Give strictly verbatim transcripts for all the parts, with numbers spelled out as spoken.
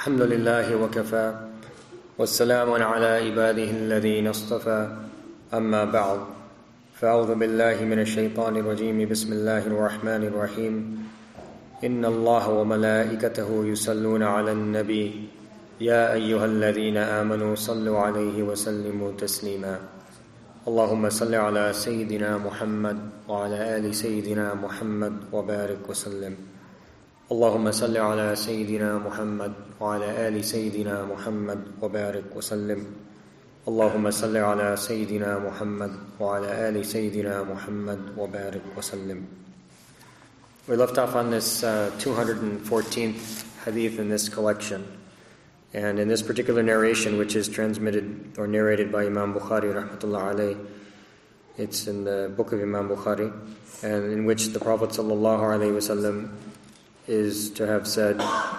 الحمد لله وكفى والسلام على عباده الذين اصطفى أما بعد فأعوذ بالله من الشيطان الرجيم بسم الله الرحمن الرحيم إن الله وملائكته يصلون على النبي يا أيها الذين آمنوا صلوا عليه وسلموا تسليما اللهم صل على سيدنا محمد وعلى آل سيدنا محمد وبارك وسلم اللهم صل على سيدنا محمد وعلى آل سيدنا محمد وبارك وسلم اللهم صل على سيدنا محمد وعلى آل سيدنا محمد وبارك وسلم. We left off on this uh, two hundred fourteenth hadith in this collection. And in this particular narration, which is transmitted or narrated by Imam Bukhari rahmatullah alayh, it's in the book of Imam Bukhari, and in which the Prophet sallallahu alayhi wasallam is to have said,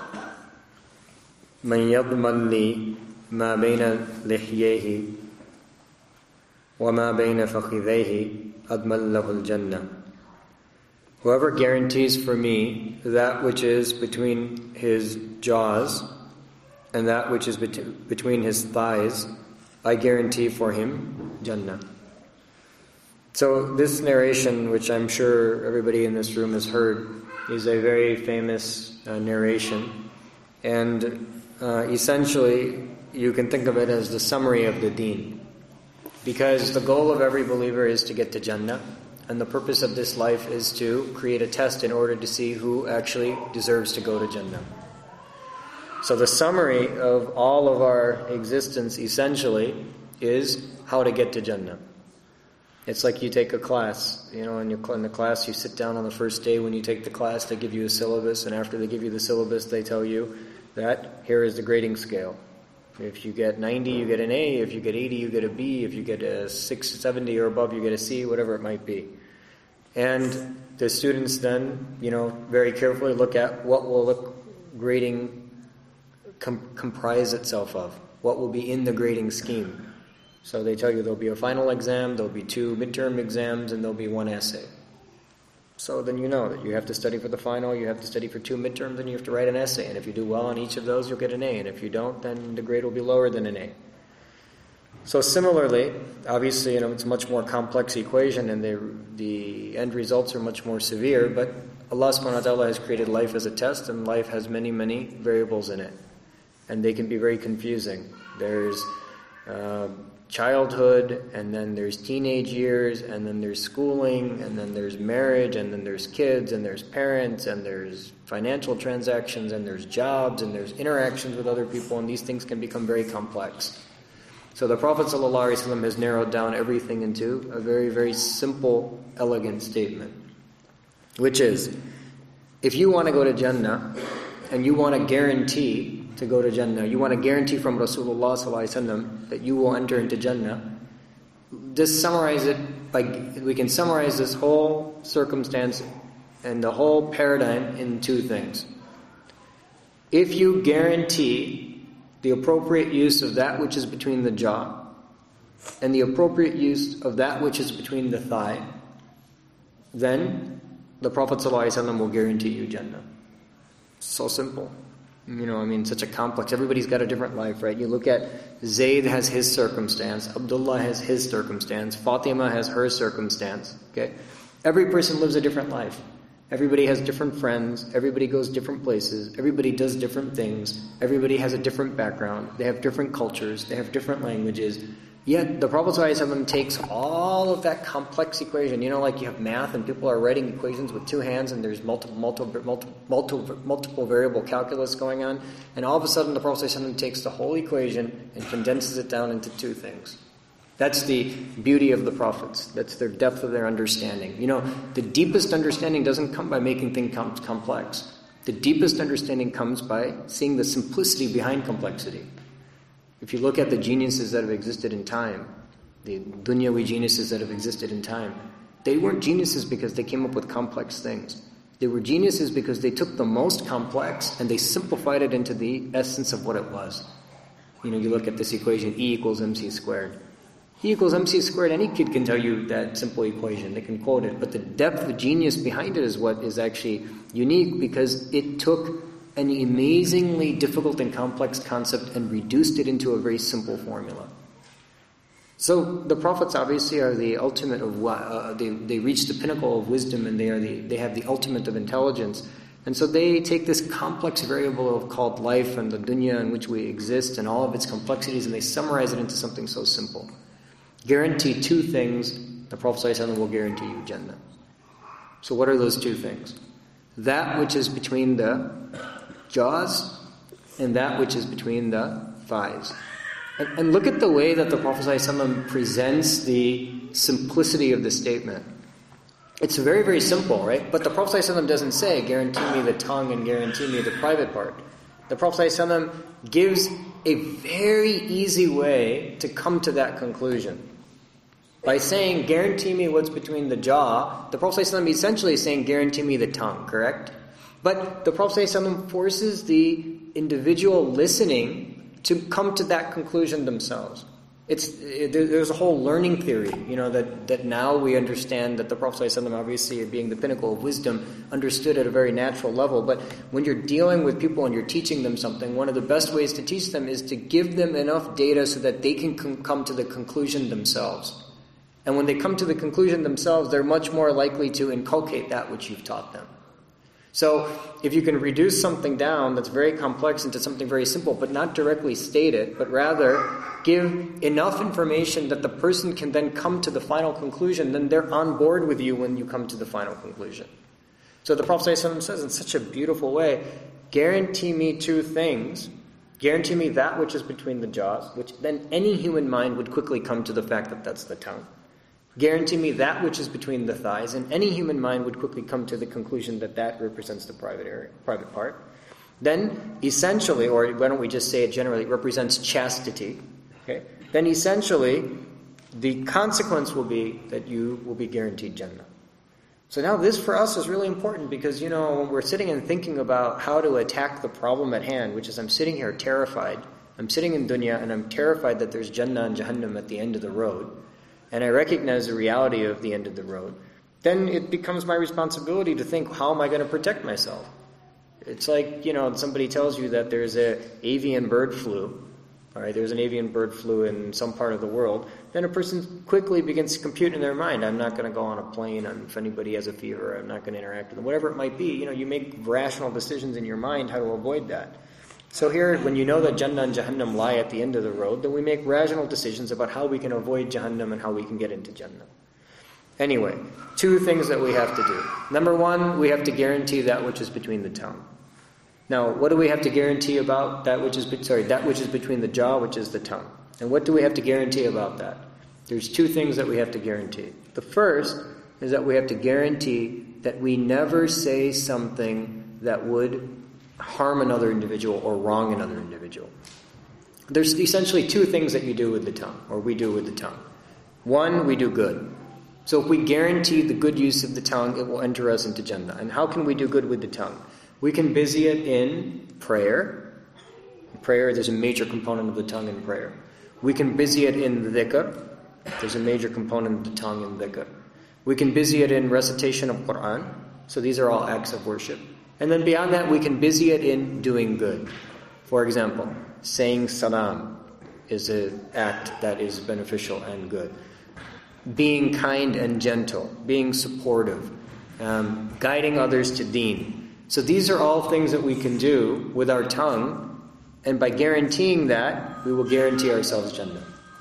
"Man yadman li ma bayna lihyayhi wa ma bayna fakhidayhi adman lahu al-jannah." Whoever guarantees for me that which is between his jaws and that which is bet- between his thighs, I guarantee for him Jannah. So this narration, which I'm sure everybody in this room has heard, is a very famous uh, narration. And uh, essentially, you can think of it as the summary of the deen. Because the goal of every believer is to get to Jannah. And the purpose of this life is to create a test in order to see who actually deserves to go to Jannah. So the summary of all of our existence essentially is how to get to Jannah. It's like you take a class, you know, in, your, in the class you sit down on the first day when you take the class, they give you a syllabus, and after they give you the syllabus they tell you that here is the grading scale. If you get ninety, you get an A. If you get eighty, you get a B. If you get a six seventy or above, you get a C, whatever it might be. And the students then, you know, very carefully look at what will the grading com- comprise itself of. What will be in the grading scheme. So they tell you there'll be a final exam, there'll be two midterm exams, and there'll be one essay. So then you know that you have to study for the final, you have to study for two midterms, and you have to write an essay. And if you do well on each of those, you'll get an A. And if you don't, then the grade will be lower than an A. So similarly, obviously, you know, it's a much more complex equation, and the the end results are much more severe. But Allah subhanahu wa ta'ala has created life as a test, and life has many, many variables in it. And they can be very confusing. There's uh, childhood, and then there's teenage years, and then there's schooling, and then there's marriage, and then there's kids, and there's parents, and there's financial transactions, and there's jobs, and there's interactions with other people, and these things can become very complex. So the Prophet ﷺ has narrowed down everything into a very, very simple, elegant statement, which is, if you want to go to Jannah, and you want to guarantee to go to Jannah, you want to guarantee from Rasulullah ﷺ that you will enter into Jannah, just summarize it by, we can summarize this whole circumstance and the whole paradigm in two things. If you guarantee the appropriate use of that which is between the jaw and the appropriate use of that which is between the thigh, then the Prophet ﷺ will guarantee you Jannah. So simple. You know, I mean, such a complex, everybody's got a different life, right? You look at Zayd has his circumstance, Abdullah has his circumstance, Fatima has her circumstance, okay? Every person lives a different life. Everybody has different friends, everybody goes different places, everybody does different things, everybody has a different background, they have different cultures, they have different languages. Yet the Prophet ﷺ takes all of that complex equation, you know, like you have math and people are writing equations with two hands and there's multiple, multiple, multiple, multiple, multiple variable calculus going on, and all of a sudden the Prophet ﷺ takes the whole equation and condenses it down into two things. That's the beauty of the prophets. That's their depth of their understanding. You know, the deepest understanding doesn't come by making things com- complex. The deepest understanding comes by seeing the simplicity behind complexity. If you look at the geniuses that have existed in time, the dunyawi geniuses that have existed in time, they weren't geniuses because they came up with complex things. They were geniuses because they took the most complex and they simplified it into the essence of what it was. You know, you look at this equation, E equals mc squared. E equals mc squared, any kid can tell you that simple equation. They can quote it. But the depth of genius behind it is what is actually unique, because it took an amazingly difficult and complex concept and reduced it into a very simple formula. So the prophets obviously are the ultimate of uh, they they reach the pinnacle of wisdom, and they are the they have the ultimate of intelligence. And so they take this complex variable of called life and the dunya in which we exist and all of its complexities, and they summarize it into something so simple. Guarantee two things, the Prophet ﷺ will guarantee you Jannah. So what are those two things? That which is between the jaws and that which is between the thighs. And, and look at the way that the Prophet ﷺ presents the simplicity of the statement. It's very, very simple, right? But the Prophet ﷺ doesn't say, guarantee me the tongue and guarantee me the private part. The Prophet ﷺ gives a very easy way to come to that conclusion. By saying, guarantee me what's between the jaw, the Prophet ﷺ essentially is saying, guarantee me the tongue, correct? But the Prophet ﷺ forces the individual listening to come to that conclusion themselves. It's it, there's a whole learning theory, you know, that, that now we understand that the Prophet ﷺ, obviously being the pinnacle of wisdom, understood at a very natural level. But when you're dealing with people and you're teaching them something, one of the best ways to teach them is to give them enough data so that they can com- come to the conclusion themselves. And when they come to the conclusion themselves, they're much more likely to inculcate that which you've taught them. So if you can reduce something down that's very complex into something very simple, but not directly state it, but rather give enough information that the person can then come to the final conclusion, then they're on board with you when you come to the final conclusion. So the Prophet ﷺ says in such a beautiful way, guarantee me two things. Guarantee me that which is between the jaws, which then any human mind would quickly come to the fact that that's the tongue. Guarantee me that which is between the thighs, and any human mind would quickly come to the conclusion that that represents the private area, private part. Then, essentially, or why don't we just say it generally, it represents chastity. Okay? Then, essentially, the consequence will be that you will be guaranteed Jannah. So now this for us is really important because, you know, when we're sitting and thinking about how to attack the problem at hand, which is I'm sitting here terrified. I'm sitting in dunya and I'm terrified that there's Jannah and Jahannam at the end of the road. And I recognize the reality of the end of the road, then it becomes my responsibility to think, how am I going to protect myself? It's like, you know, somebody tells you that there's a avian bird flu, all right, there's an avian bird flu in some part of the world, then a person quickly begins to compute in their mind, I'm not going to go on a plane, I'm, if anybody has a fever, I'm not going to interact with them, whatever it might be. You know, you make rational decisions in your mind how to avoid that. So here, when you know that Jannah and Jahannam lie at the end of the road, then we make rational decisions about how we can avoid Jahannam and how we can get into Jannah. Anyway, two things that we have to do. Number one, we have to guarantee that which is between the tongue. Now, what do we have to guarantee about that which is, sorry, that which is between the jaw, which is the tongue? And what do we have to guarantee about that? There's two things that we have to guarantee. The first is that we have to guarantee that we never say something that would harm another individual or wrong another individual. There's essentially two things that you do with the tongue, or we do with the tongue. One, we do good. So if we guarantee the good use of the tongue, it will enter us into Jannah. And how can we do good with the tongue? We can busy it in prayer. In prayer, there's a major component of the tongue in prayer. We can busy it in dhikr. There's a major component of the tongue in dhikr. We can busy it in recitation of Quran. So these are all acts of worship. And then beyond that, we can busy it in doing good. For example, saying salam is an act that is beneficial and good. Being kind and gentle, being supportive, um, guiding others to deen. So these are all things that we can do with our tongue, and by guaranteeing that, we will guarantee ourselves Jannah.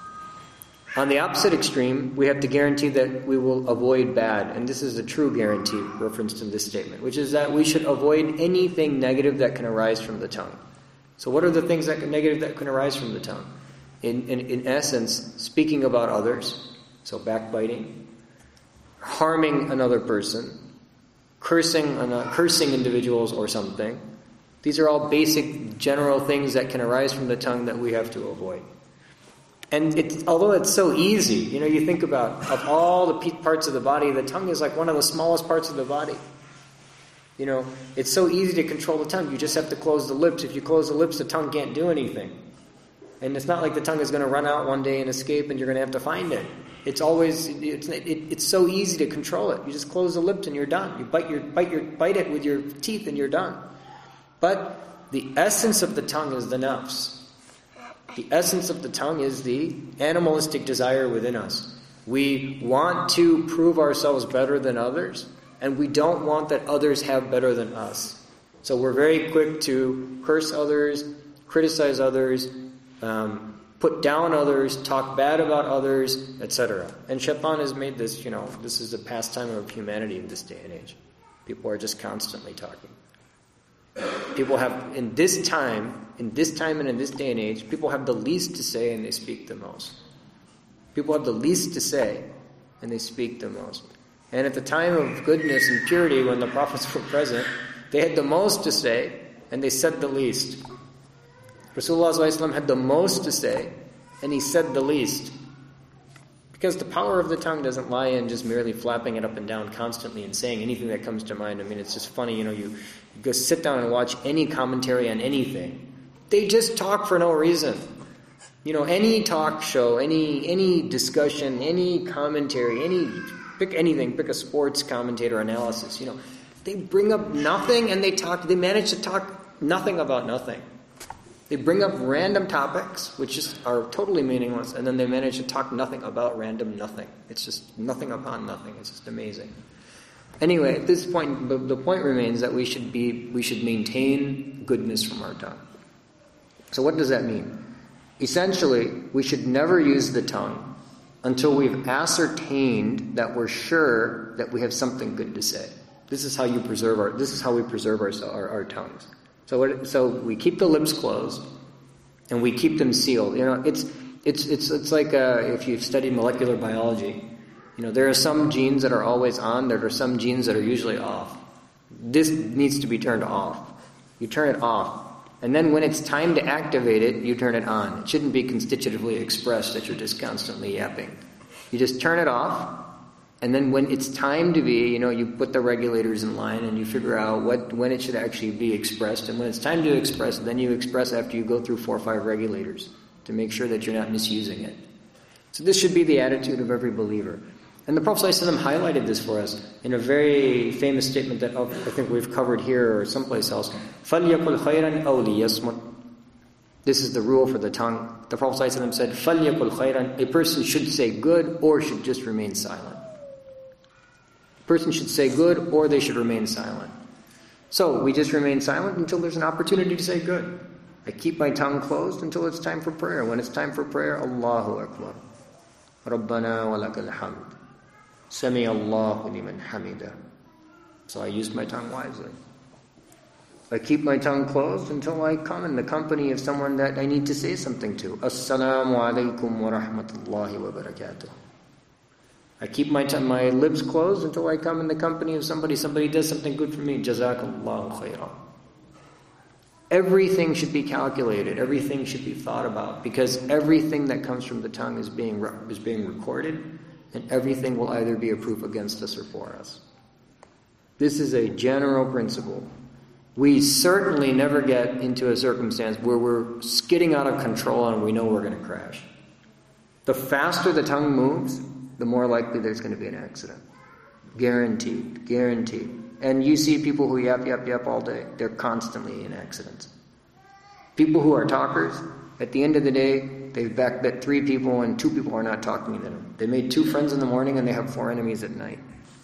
On the opposite extreme, we have to guarantee that we will avoid bad. And this is a true guarantee referenced in this statement, which is that we should avoid anything negative that can arise from the tongue. So what are the things that can, negative that can arise from the tongue? In, in, in essence, speaking about others, so backbiting, harming another person, cursing, uh, cursing individuals or something. These are all basic general things that can arise from the tongue that we have to avoid. And it, although it's so easy, you know, you think about, of all the parts of the body, the tongue is like one of the smallest parts of the body. You know, it's so easy to control the tongue. You just have to close the lips. If you close the lips, the tongue can't do anything. And it's not like the tongue is going to run out one day and escape and you're going to have to find it. It's always, it's, it, it's so easy to control it. You just close the lips and you're done. You bite your, bite your, bite it with your teeth and you're done. But the essence of the tongue is the nafs. The essence of the tongue is the animalistic desire within us. We want to prove ourselves better than others, and we don't want that others have better than us. So we're very quick to curse others, criticize others, um, put down others, talk bad about others, et cetera. And Shaitan has made this, you know, this is a pastime of humanity in this day and age. People are just constantly talking. People have, in this time, in this time and in this day and age, people have the least to say and they speak the most. People have the least to say and they speak the most. And at the time of goodness and purity, when the prophets were present, they had the most to say and they said the least. Rasulullah sallallahu alaihi wasallam had the most to say and he said the least. Because the power of the tongue doesn't lie in just merely flapping it up and down constantly and saying anything that comes to mind. I mean, it's just funny, you know, you, you go sit down and watch any commentary on anything. They just talk for no reason. You know, any talk show, any any discussion, any commentary, any pick anything, pick a sports commentator analysis, you know, they bring up nothing and they talk, they manage to talk nothing about nothing. They bring up random topics, which just are totally meaningless, and then they manage to talk nothing about random nothing. It's just nothing upon nothing. It's just amazing. Anyway, at this point, the, the point remains that we should be, we should maintain goodness from our tongue. So what does that mean? Essentially, we should never use the tongue until we've ascertained that we're sure that we have something good to say. This is how you preserve our. This is how we preserve our our, our tongues. So, what, so we keep the lips closed, and we keep them sealed. You know, it's it's it's it's like uh, if you've studied molecular biology. You know, there are some genes that are always on. There are some genes that are usually off. This needs to be turned off. You turn it off, and then when it's time to activate it, you turn it on. It shouldn't be constitutively expressed that you're just constantly yapping. You just turn it off. And then when it's time to be, you know, you put the regulators in line and you figure out what when it should actually be expressed. And when it's time to express, then you express after you go through four or five regulators to make sure that you're not misusing it. So this should be the attitude of every believer. And the Prophet ﷺ highlighted this for us in a very famous statement that I think we've covered here or someplace else. فَلْيَقُلْ خَيْرًا أَوْ لِيَصْمُتْ. This is the rule for the tongue. The Prophet ﷺ said, فَلْيَقُلْ خَيْرًا. A person should say good or should just remain silent. A person should say good or they should remain silent. So we just remain silent until there's an opportunity to say good. I keep my tongue closed until it's time for prayer. When it's time for prayer, Allahu Akbar. Rabbana wa lakal hamd. Sami Allahu liman hamida. So I use my tongue wisely. I keep my tongue closed until I come in the company of someone that I need to say something to. Assalamu alaikum wa rahmatullahi wa barakatuh. I keep my t- my lips closed until I come in the company of somebody. Somebody does something good for me. Jazakallahu khairan. Everything should be calculated. Everything should be thought about, because everything that comes from the tongue is being re- is being recorded, and everything will either be a proof against us or for us. This is a general principle. We certainly never get into a circumstance where we're skidding out of control and we know we're going to crash. The faster the tongue moves, the more likely there's going to be an accident. Guaranteed. Guaranteed. And you see people who yap, yap, yap all day. They're constantly in accidents. People who are talkers, at the end of the day, they've backbit three people and two people are not talking to them. They made two friends in the morning and they have four enemies at night.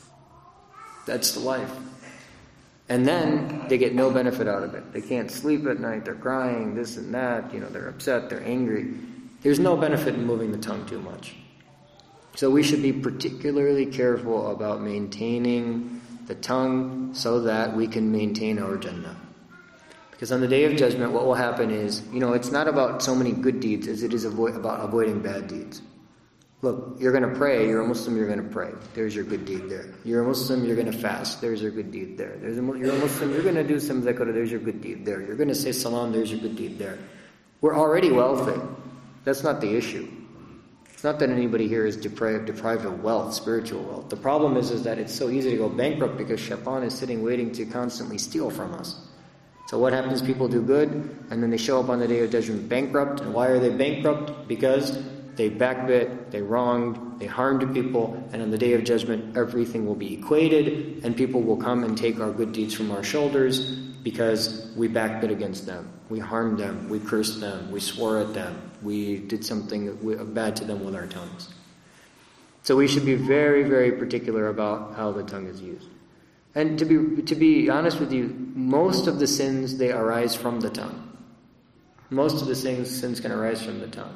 That's the life. And then they get no benefit out of it. They can't sleep at night. They're crying, this and that. You know, they're upset. They're angry. There's no benefit in moving the tongue too much. So we should be particularly careful about maintaining the tongue so that we can maintain our Jannah. Because on the Day of Judgment, what will happen is, you know, it's not about so many good deeds as it is avo- about avoiding bad deeds. Look, you're going to pray. You're a Muslim, you're going to pray. There's your good deed there. You're a Muslim, you're going to fast. There's your good deed there. There's a, you're a Muslim, you're going to do some zakah. There's your good deed there. You're going to say salam. There's your good deed there. We're already wealthy. That's not the issue. It's not that anybody here is deprived, deprived of wealth, spiritual wealth. The problem is, is that it's so easy to go bankrupt because Shaitan is sitting waiting to constantly steal from us. So what happens? People do good, and then they show up on the Day of Judgment bankrupt. And why are they bankrupt? Because they backbit, they wronged, they harmed people, and on the Day of Judgment, everything will be equated, and people will come and take our good deeds from our shoulders, because we backbit against them, we harmed them, we cursed them, we swore at them, we did something bad to them with our tongues. So we should be very, very particular about how the tongue is used. And to be to be honest with you, most of the sins, they arise from the tongue. Most of the sins, sins can arise from the tongue.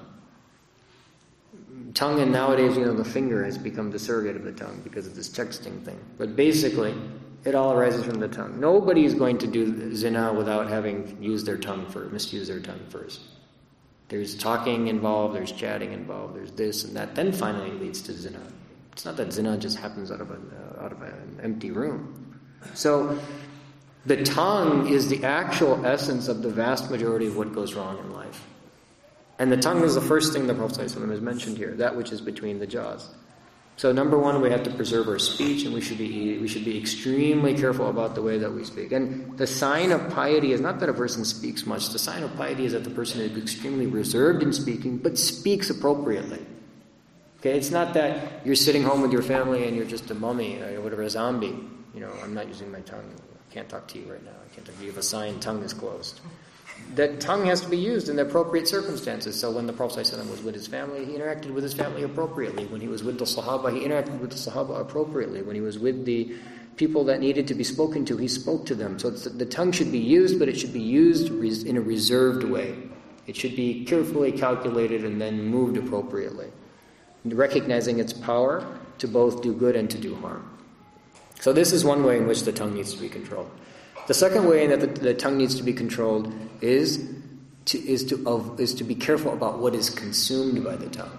Tongue, and nowadays, you know, the finger has become the surrogate of the tongue because of this texting thing. But basically, it all arises from the tongue. Nobody is going to do zina without having used their tongue first, misused their tongue first. There's talking involved, there's chatting involved, there's this and that. Then finally it leads to zina. It's not that zina just happens out of, a, uh, out of an empty room. So the tongue is the actual essence of the vast majority of what goes wrong in life. And the tongue is the first thing the Prophet ﷺ has mentioned here, that which is between the jaws. So number one, we have to preserve our speech, and we should be we should be extremely careful about the way that we speak. And the sign of piety is not that a person speaks much. The sign of piety is that the person is extremely reserved in speaking, but speaks appropriately. Okay, it's not that you're sitting home with your family and you're just a mummy or whatever, a zombie. You know, I'm not using my tongue. I can't talk to you right now. I can't talk to you. You have a sign, tongue is closed. That tongue has to be used in the appropriate circumstances. So when the Prophet ﷺ was with his family, he interacted with his family appropriately. When he was with the Sahaba, he interacted with the Sahaba appropriately. When he was with the people that needed to be spoken to, he spoke to them. So it's, the tongue should be used, but it should be used in a reserved way. It should be carefully calculated and then moved appropriately, recognizing its power to both do good and to do harm. So this is one way in which the tongue needs to be controlled. The second way that the, the tongue needs to be controlled is to is to of, is to be careful about what is consumed by the tongue.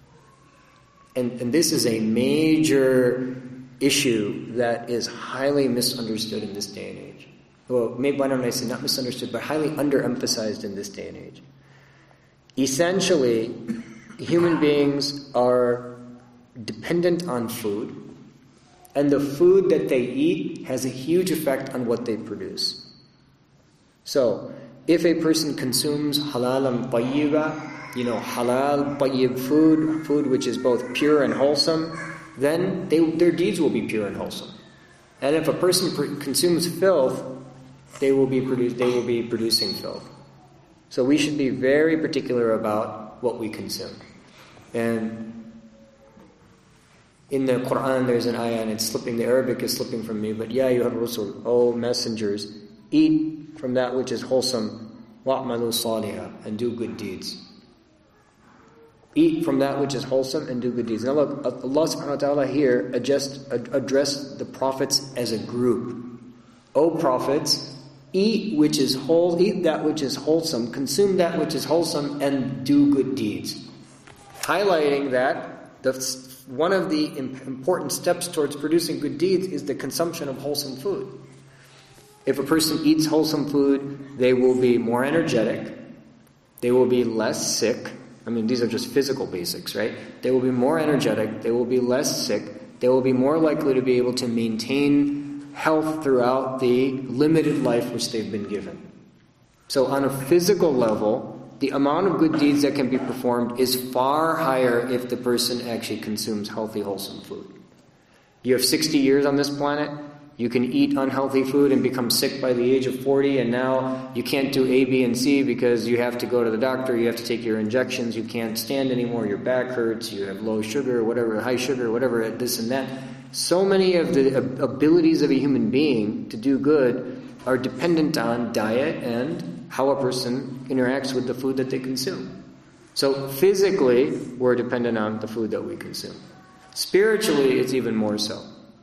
And and this is a major issue that is highly misunderstood in this day and age. Well, maybe why don't I say not misunderstood, but highly underemphasized in this day and age. Essentially, human beings are dependent on food. And the food that they eat has a huge effect on what they produce. So, if a person consumes halal and tayyiba, you know, halal, tayyib food, food which is both pure and wholesome, then they, their deeds will be pure and wholesome. And if a person pr- consumes filth, they will be produce, they will be producing filth. So we should be very particular about what we consume. And in the Quran, there's an ayah, and it's slipping, the Arabic is slipping from me, but yeah, you have rusul, O messengers, eat from that which is wholesome, wa'malu salihah, and do good deeds. Eat from that which is wholesome and do good deeds. Now look, Allah subhanahu wa ta'ala here addressed, addressed the prophets as a group. O prophets, eat which is whole, eat that which is wholesome, consume that which is wholesome, and do good deeds. Highlighting that the one of the important steps towards producing good deeds is the consumption of wholesome food. If a person eats wholesome food, they will be more energetic, they will be less sick. I mean, these are just physical basics, right? They will be more energetic, they will be less sick, they will be more likely to be able to maintain health throughout the limited life which they've been given. So on a physical level, the amount of good deeds that can be performed is far higher if the person actually consumes healthy, wholesome food. You have sixty years on this planet, you can eat unhealthy food and become sick by the age of forty, and now you can't do A, B, and C because you have to go to the doctor, you have to take your injections, you can't stand anymore, your back hurts, you have low sugar, whatever, high sugar, whatever, this and that. So many of the abilities of a human being to do good are dependent on diet and how a person interacts with the food that they consume. So physically, we're dependent on the food that we consume. Spiritually, it's even more so.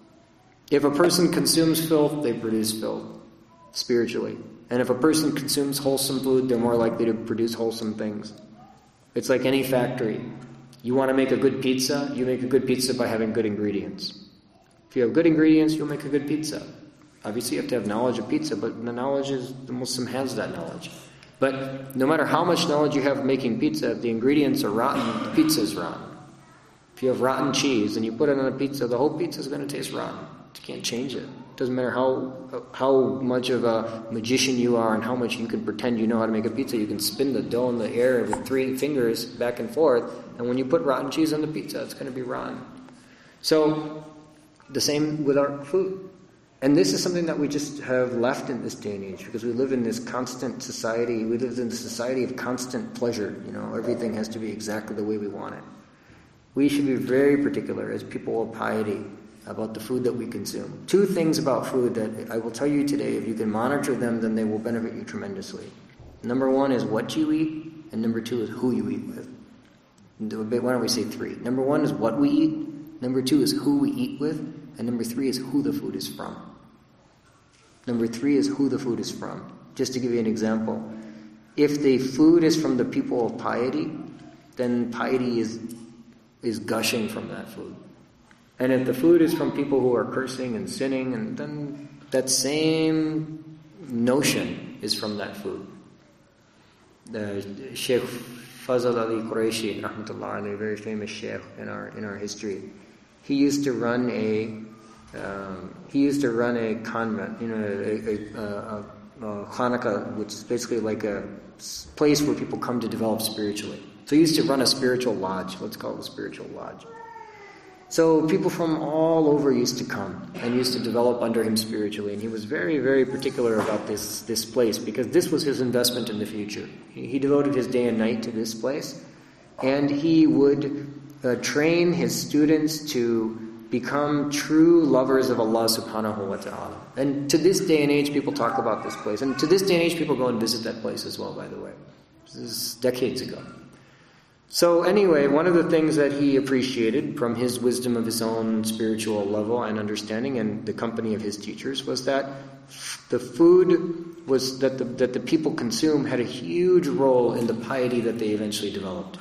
If a person consumes filth, they produce filth, spiritually. And if a person consumes wholesome food, they're more likely to produce wholesome things. It's like any factory. You want to make a good pizza, you make a good pizza by having good ingredients. If you have good ingredients, you'll make a good pizza. Obviously, you have to have knowledge of pizza, but the knowledge is, the Muslim has that knowledge. But no matter how much knowledge you have of making pizza, if the ingredients are rotten, the pizza is rotten. If you have rotten cheese and you put it on a pizza, the whole pizza is going to taste rotten. You can't change it. It doesn't matter how how much of a magician you are and how much you can pretend you know how to make a pizza. You can spin the dough in the air with three fingers back and forth, and when you put rotten cheese on the pizza, it's going to be rotten. So, the same with our food. And this is something that we just have left in this day and age, because we live in this constant society. We live in the society of constant pleasure. You know, everything has to be exactly the way we want it. We should be very particular as people of piety about the food that we consume. Two things about food that I will tell you today. If you can monitor them, then they will benefit you tremendously. Number one is what you eat, and number two is who you eat with. Why don't we say three? Number one is what we eat. Number two is who we eat with. And number three is who the food is from. Number three is who the food is from. Just to give you an example, if the food is from the people of piety, then piety is is gushing from that food. And if the food is from people who are cursing and sinning, and then that same notion is from that food. The Sheikh Fazl Ali Qureshi, rahmatullah alayhi, very famous sheikh in our in our history, he used to run a um, he used to run a convent, you know, a, a, a, a khanaka, which is basically like a place where people come to develop spiritually. So he used to run a spiritual lodge. Let's call it a spiritual lodge. So people from all over used to come and used to develop under him spiritually. And he was very, very particular about this, this place, because this was his investment in the future. He, he devoted his day and night to this place. And he would uh, train his students to become true lovers of Allah subhanahu wa ta'ala. And to this day and age, people talk about this place. And to this day and age, people go and visit that place as well, by the way. This is decades ago. So anyway, one of the things that he appreciated from his wisdom of his own spiritual level and understanding and the company of his teachers was that the food was that the, that the people consume had a huge role in the piety that they eventually developed.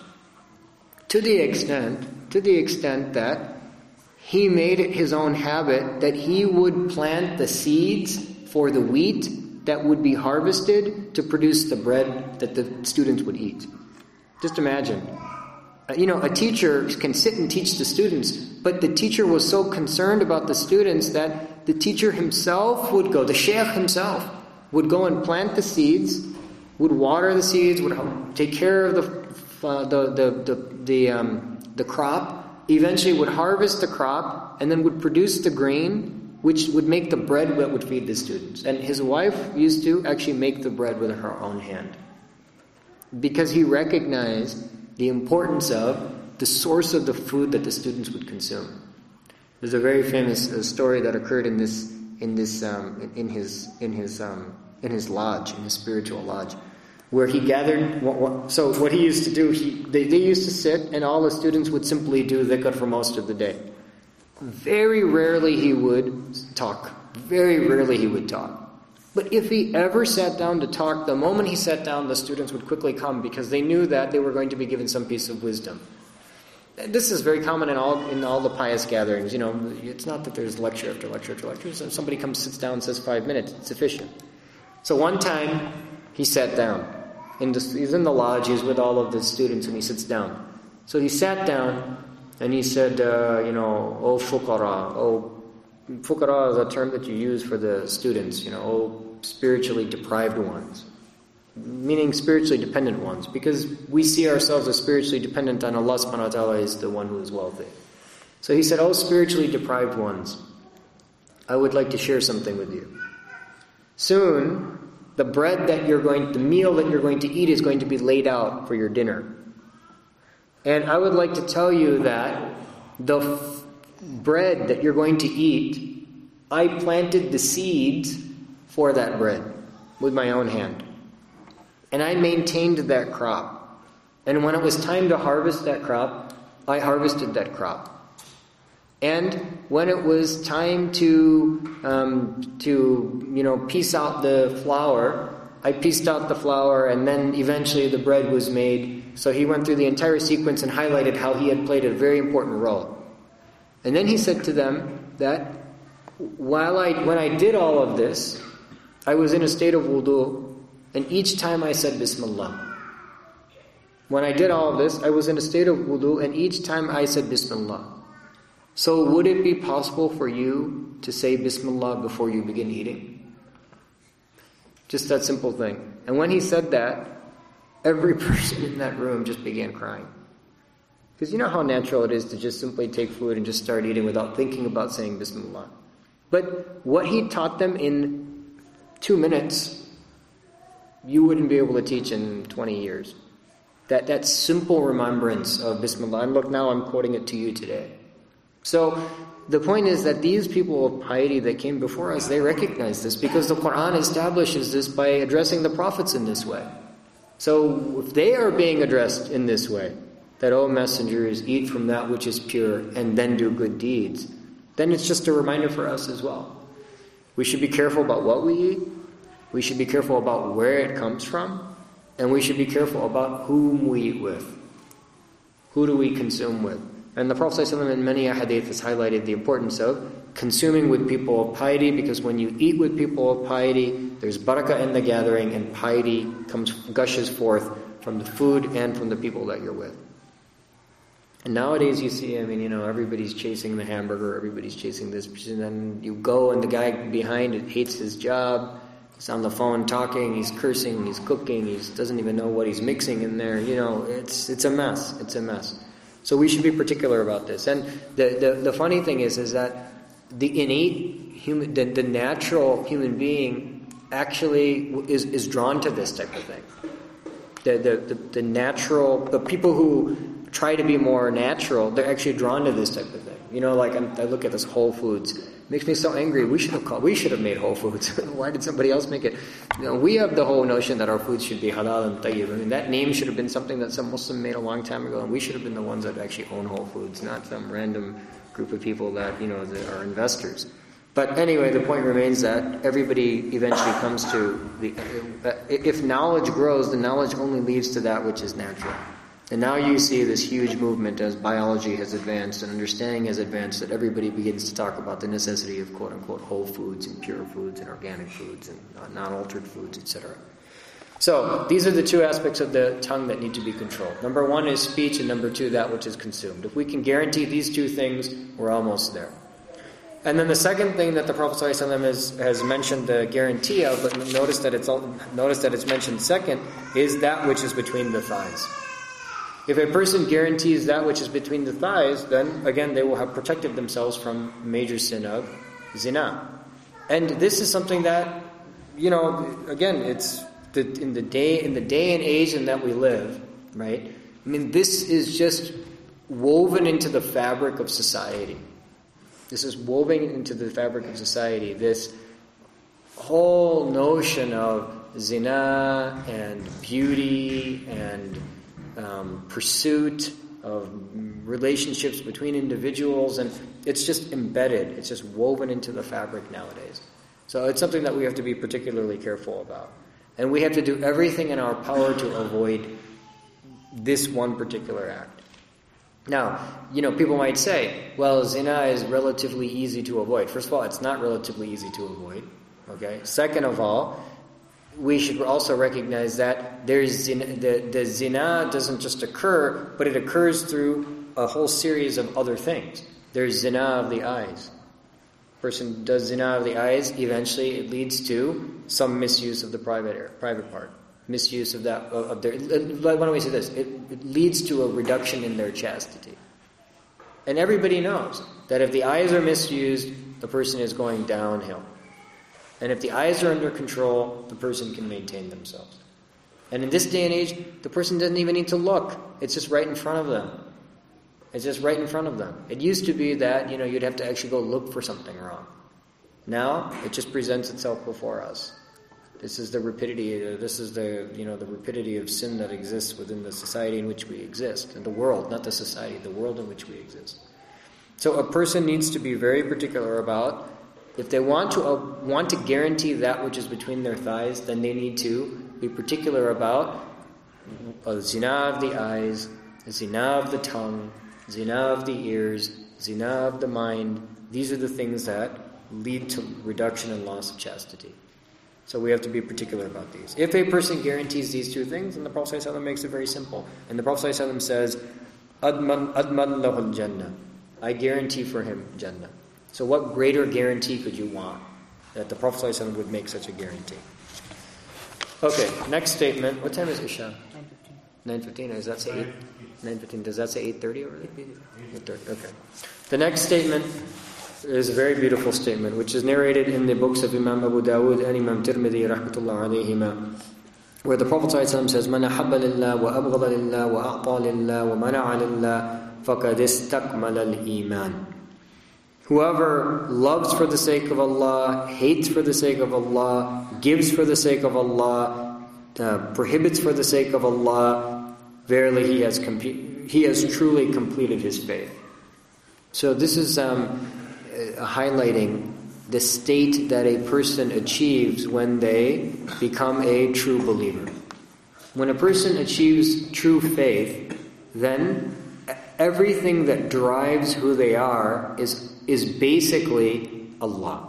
To the extent, to the extent that he made it his own habit that he would plant the seeds for the wheat that would be harvested to produce the bread that the students would eat. Just imagine. You know, a teacher can sit and teach the students, but the teacher was so concerned about the students that the teacher himself would go, the sheikh himself would go and plant the seeds, would water the seeds, would take care of the uh, the the the the, um, the crop, eventually would harvest the crop, and then would produce the grain, which would make the bread that would feed the students. And his wife used to actually make the bread with her own hand, because he recognized the importance of the source of the food that the students would consume. There's a very famous uh, story that occurred in this in this um, in his in his um, in his lodge, in his spiritual lodge, where he gathered. What, what, so what he used to do, he they, they used to sit, and all the students would simply do dhikr for most of the day. Very rarely he would talk. Very rarely he would talk. But if he ever sat down to talk, the moment he sat down, the students would quickly come, because they knew that they were going to be given some piece of wisdom. And this is very common in all in all the pious gatherings. You know, it's not that there's lecture after lecture after lecture. So if somebody comes, sits down, and says five minutes, it's sufficient. So one time, he sat down. In the, he's in the lodge, he's with all of the students, and he sits down. So he sat down, and he said, uh, you know, oh fuqara, oh, fuqara is a term that you use for the students, you know, oh, spiritually deprived ones, meaning spiritually dependent ones, because we see ourselves as spiritually dependent on Allah subhanahu wa ta'ala is the one who is wealthy. So he said, oh, spiritually deprived ones, I would like to share something with you. Soon, the bread that you're going, the meal that you're going to eat is going to be laid out for your dinner. And I would like to tell you that the f- bread that you're going to eat, I planted the seeds for that bread with my own hand. And I maintained that crop. And when it was time to harvest that crop, I harvested that crop. And when it was time to, um, to you know, piece out the flour, I pieced out the flour, and then eventually the bread was made. So he went through the entire sequence and highlighted how he had played a very important role. And then he said to them that while I, when I did all of this, I was in a state of wudu, and each time I said Bismillah. When I did all of this, I was in a state of wudu, and each time I said Bismillah. So would it be possible for you to say Bismillah before you begin eating? Just that simple thing. And when he said that, every person in that room just began crying. Because you know how natural it is to just simply take food and just start eating without thinking about saying Bismillah. But what he taught them in two minutes, you wouldn't be able to teach in twenty years. That that simple remembrance of Bismillah. And look, now I'm quoting it to you today. So the point is that these people of piety that came before us, they recognize this because the Quran establishes this by addressing the prophets in this way. So if they are being addressed in this way, that, O messengers, eat from that which is pure and then do good deeds, then it's just a reminder for us as well. We should be careful about what we eat. We should be careful about where it comes from. And we should be careful about whom we eat with. Who do we consume with? And the Prophet ﷺ in many hadith has highlighted the importance of consuming with people of piety, because when you eat with people of piety, there's barakah in the gathering, and piety comes gushes forth from the food and from the people that you're with. And nowadays you see, I mean, you know, everybody's chasing the hamburger, everybody's chasing this, and then you go and the guy behind it hates his job. He's on the phone talking, he's cursing, he's cooking, he doesn't even know what he's mixing in there. You know, it's it's a mess. It's a mess. So we should be particular about this. And the, the, the funny thing is, is that the innate human, the, the natural human being actually is, is drawn to this type of thing. The, the, the, the natural, the people who try to be more natural, they're actually drawn to this type of thing. You know, like I'm, I look at this Whole Foods. It makes me so angry. We should have called, we should have made Whole Foods. Why did somebody else make it? You know, we have the whole notion that our foods should be halal and tayyib. I mean, that name should have been something that some Muslim made a long time ago, and we should have been the ones that actually own Whole Foods, not some random group of people that, you know, that are investors. But anyway, the point remains that everybody eventually comes to the, if knowledge grows, the knowledge only leads to that which is natural. And now you see this huge movement as biology has advanced and understanding has advanced, that everybody begins to talk about the necessity of quote-unquote whole foods and pure foods and organic foods and non-altered foods, et cetera. So these are the two aspects of the tongue that need to be controlled. Number one is speech, and number two, that which is consumed. If we can guarantee these two things, we're almost there. And then the second thing that the Prophet ﷺ has, has mentioned the guarantee of, but notice that it's notice that it's mentioned second, is that which is between the thighs. If a person guarantees that which is between the thighs, then again they will have protected themselves from major sin of zina. And this is something that, you know, again, it's the, in the day in the day and age in that we live, right? I mean, this is just woven into the fabric of society. This is woven into the fabric of society. This whole notion of zina and beauty and Um, pursuit of relationships between individuals, and it's just embedded, it's just woven into the fabric nowadays. So it's something that we have to be particularly careful about. And we have to do everything in our power to avoid this one particular act. Now, you know, people might say, well, zina is relatively easy to avoid. First of all, it's not relatively easy to avoid. Okay? Second of all, we should also recognize that there's zina, the, the zina doesn't just occur, but it occurs through a whole series of other things. There's zina of the eyes. Person does zina of the eyes, eventually it leads to some misuse of the private air, private part. Misuse of that, of their, why don't we say this? It, it leads to a reduction in their chastity. And everybody knows that if the eyes are misused, the person is going downhill. And if the eyes are under control, the person can maintain themselves. And in this day and age, the person doesn't even need to look. It's just right in front of them. It's just right in front of them. It used to be that, you know, you'd have to actually go look for something wrong. Now, it just presents itself before us. This is the rapidity, this is the, you know, the rapidity of sin that exists within the society in which we exist. And the world, not the society, the world in which we exist. So a person needs to be very particular about, if they want to uh, want to guarantee that which is between their thighs, then they need to be particular about uh, zina of the eyes, zina of the tongue, zina of the ears, zina of the mind. These are the things that lead to reduction and loss of chastity. So we have to be particular about these. If a person guarantees these two things, then the Prophet ﷺ makes it very simple. And the Prophet ﷺ says, Adman, adman lahul jannah. I guarantee for him Jannah. So what greater guarantee could you want that the Prophet ﷺ would make such a guarantee? Okay, next statement. What time is Isha? nine fifteen. nine fifteen, or does that say eight? nine fifteen, does that say eight thirty over there? eight thirty, okay. The next statement is a very beautiful statement, which is narrated in the books of Imam Abu Dawud and Imam Tirmidhi, rahmatullah alayhima, where the Prophet ﷺ says, "Man ahabba lillah wa abghada lillah wa a'ta lillah wa mana'a lillah faqad istakmala al-iman." Whoever loves for the sake of Allah, hates for the sake of Allah, gives for the sake of Allah, uh, prohibits for the sake of Allah, verily he has com- he has truly completed his faith. So this is um, uh, highlighting the state that a person achieves when they become a true believer. When a person achieves true faith, then everything that drives who they are is is basically Allah.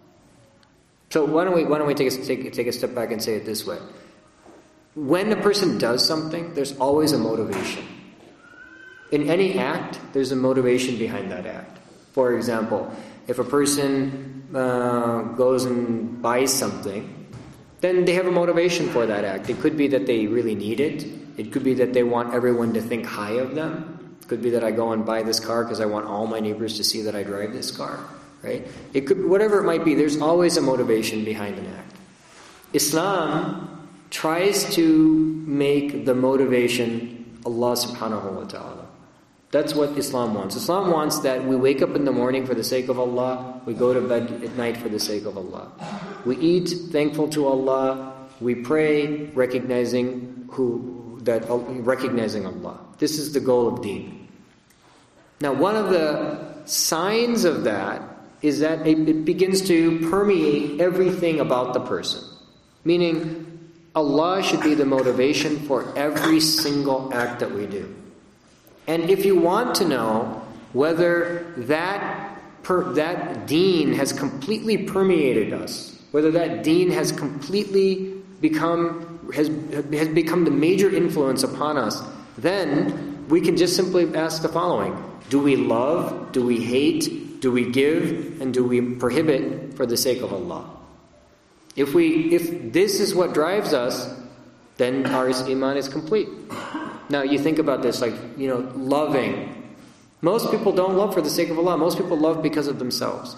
So why don't we why don't we take a, take, take a step back and say it this way? When a person does something, there's always a motivation. In any act, there's a motivation behind that act. For example, if a person uh, goes and buys something, then they have a motivation for that act. It could be that they really need it. It could be that they want everyone to think high of them. It could be that I go and buy this car because I want all my neighbors to see that I drive this car. Right? It could, whatever it might be, there's always a motivation behind an act. Islam tries to make the motivation Allah subhanahu wa ta'ala. That's what Islam wants. Islam wants that we wake up in the morning for the sake of Allah, we go to bed at night for the sake of Allah. We eat thankful to Allah, we pray recognizing who that recognizing Allah. This is the goal of deen. Now, one of the signs of that is that it begins to permeate everything about the person. Meaning, Allah should be the motivation for every single act that we do. And if you want to know whether that per, that deen has completely permeated us, whether that deen has completely become has has become the major influence upon us, then we can just simply ask the following: do we love? Do we hate? Do we give? And do we prohibit for the sake of Allah? If we if this is what drives us, then our iman is complete. Now you think about this, like, you know, loving. Most people don't love for the sake of Allah. Most people love because of themselves.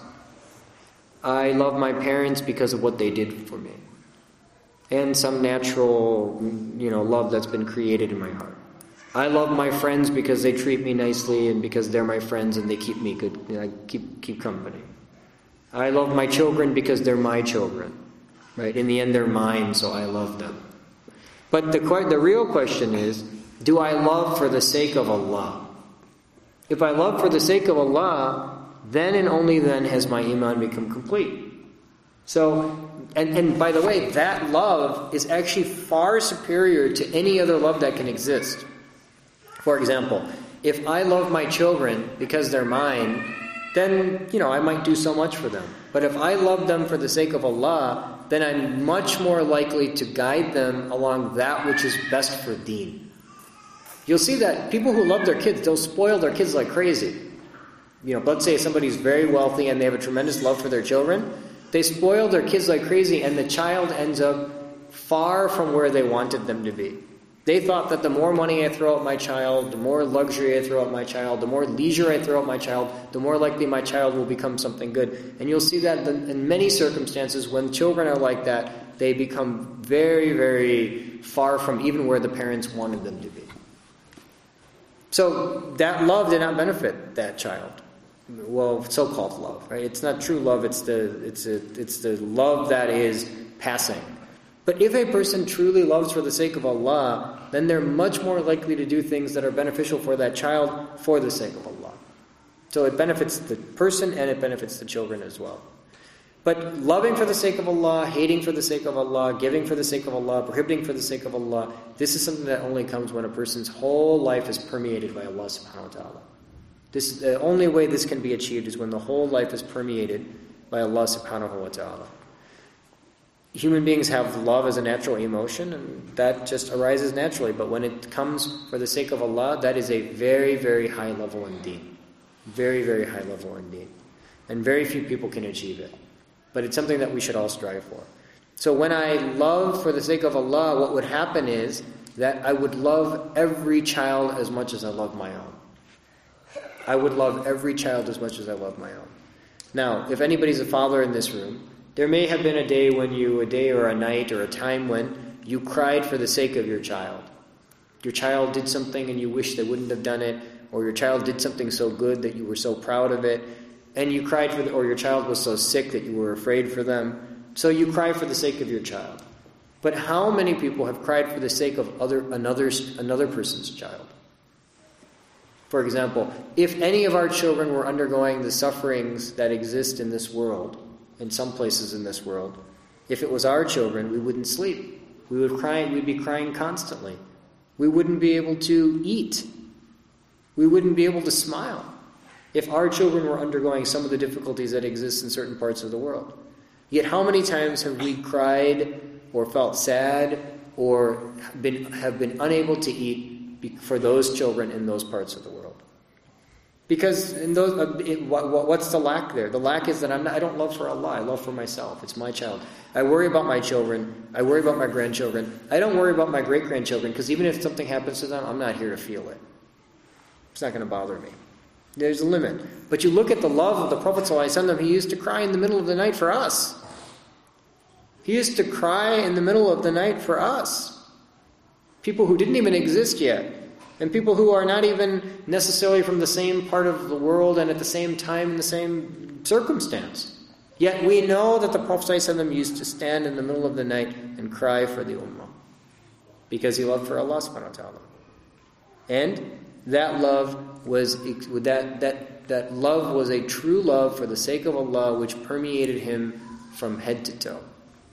I love my parents because of what they did for me. And some natural, you know, love that's been created in my heart. I love my friends because they treat me nicely and because they're my friends and they keep me good, you know, keep keep company. I love my children because they're my children. Right? In the end, they're mine, so I love them. But the the real question is, do I love for the sake of Allah? If I love for the sake of Allah, then and only then has my iman become complete. So, and, and by the way, that love is actually far superior to any other love that can exist. For example, if I love my children because they're mine, then, you know, I might do so much for them. But if I love them for the sake of Allah, then I'm much more likely to guide them along that which is best for deen. You'll see that people who love their kids, they'll spoil their kids like crazy. You know, let's say somebody's very wealthy and they have a tremendous love for their children. They spoil their kids like crazy and the child ends up far from where they wanted them to be. They thought that the more money I throw at my child, the more luxury I throw at my child, the more leisure I throw at my child, the more likely my child will become something good. And you'll see that in many circumstances when children are like that, they become very, very far from even where the parents wanted them to be. So that love did not benefit that child. Well, so-called love, right? It's not true love. It's the it's a, it's the love that is passing. But if a person truly loves for the sake of Allah, then they're much more likely to do things that are beneficial for that child for the sake of Allah. So it benefits the person and it benefits the children as well. But loving for the sake of Allah, hating for the sake of Allah, giving for the sake of Allah, prohibiting for the sake of Allah, this is something that only comes when a person's whole life is permeated by Allah subhanahu wa ta'ala. This, the only way this can be achieved is when the whole life is permeated by Allah subhanahu wa ta'ala. Human beings have love as a natural emotion, and that just arises naturally. But when it comes for the sake of Allah, that is a very, very high level in deen. Very, very high level in deen. And very few people can achieve it. But it's something that we should all strive for. So when I love for the sake of Allah, what would happen is that I would love every child as much as I love my own. I would love every child as much as I love my own. Now, if anybody's a father in this room, there may have been a day when you, a day or a night or a time when you cried for the sake of your child. Your child did something and you wish they wouldn't have done it, or your child did something so good that you were so proud of it, and you cried for the, or your child was so sick that you were afraid for them, so you cry for the sake of your child. But how many people have cried for the sake of other another another person's child? For example, if any of our children were undergoing the sufferings that exist in this world, in some places in this world, if it was our children, we wouldn't sleep. We would cry, we'd be crying constantly. We wouldn't be able to eat. We wouldn't be able to smile if our children were undergoing some of the difficulties that exist in certain parts of the world. Yet how many times have we cried or felt sad or been, have been unable to eat for those children in those parts of the world? Because in those, uh, it, what, what's the lack there? The lack is that I'm not, I don't love for Allah, I love for myself. It's my child. I worry about my children. I worry about my grandchildren. I don't worry about my great-grandchildren, because even if something happens to them, I'm not here to feel it. It's not going to bother me. There's a limit. But you look at the love of the Prophet ﷺ, he used to cry in the middle of the night for us. He used to cry in the middle of the night for us. People who didn't even exist yet. And people who are not even necessarily from the same part of the world and at the same time in the same circumstance. Yet we know that the Prophet ﷺ used to stand in the middle of the night and cry for the ummah. Because he loved for Allah subhanahu wa ta'ala. And that love was that that that love was a true love for the sake of Allah, which permeated him from head to toe.